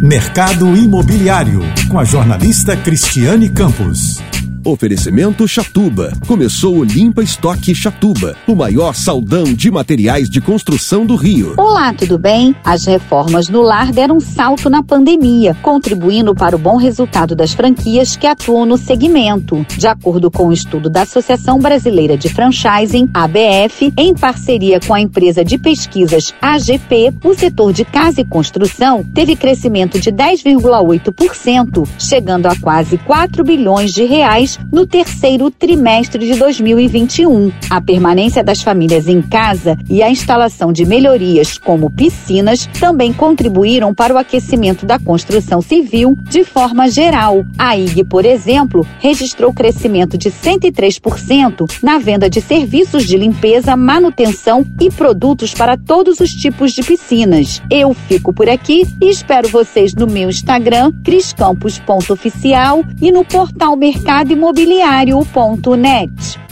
Mercado Imobiliário, com a jornalista Cristiane Campos. Oferecimento Chatuba. Começou o Limpa Estoque Chatuba, o maior saldão de materiais de construção do Rio. Olá, tudo bem? As reformas no lar deram um salto na pandemia, contribuindo para o bom resultado das franquias que atuam no segmento. De acordo com o estudo da Associação Brasileira de Franchising, ABF, em parceria com a empresa de pesquisas AGP, o setor de casa e construção teve crescimento de 10,8%, chegando a quase 4 bilhões de reais no terceiro trimestre de 2021. A permanência das famílias em casa e a instalação de melhorias como piscinas também contribuíram para o aquecimento da construção civil de forma geral. A IG, por exemplo, registrou crescimento de 103% na venda de serviços de limpeza, manutenção e produtos para todos os tipos de piscinas. Eu fico por aqui e espero vocês no meu Instagram, criscampos.oficial, e no portal mercadoimobiliario.net.